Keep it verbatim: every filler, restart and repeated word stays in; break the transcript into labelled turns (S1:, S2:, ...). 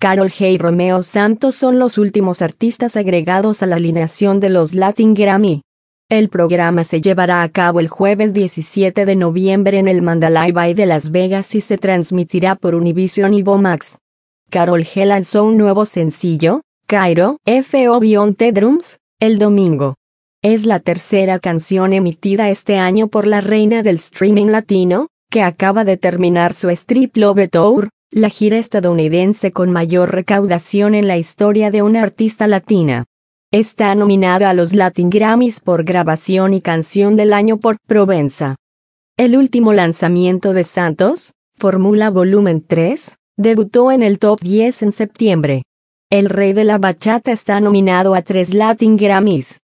S1: Karol G y Romeo Santos son los últimos artistas agregados a la alineación de los Latin Grammy. El programa se llevará a cabo el jueves diecisiete de noviembre en el Mandalay Bay de Las Vegas y se transmitirá por Univision y Vomax. Karol G lanzó un nuevo sencillo, Cairo, F O Beyond the Drums, el domingo. Es la tercera canción emitida este año por la reina del streaming latino, que acaba de terminar su Strip Love Tour, la gira estadounidense con mayor recaudación en la historia de una artista latina. Está nominada a los Latin Grammys por grabación y canción del año por Provenza. El último lanzamiento de Santos, Fórmula Volumen tres, debutó en el top diez en septiembre. El rey de la bachata está nominado a tres Latin Grammys.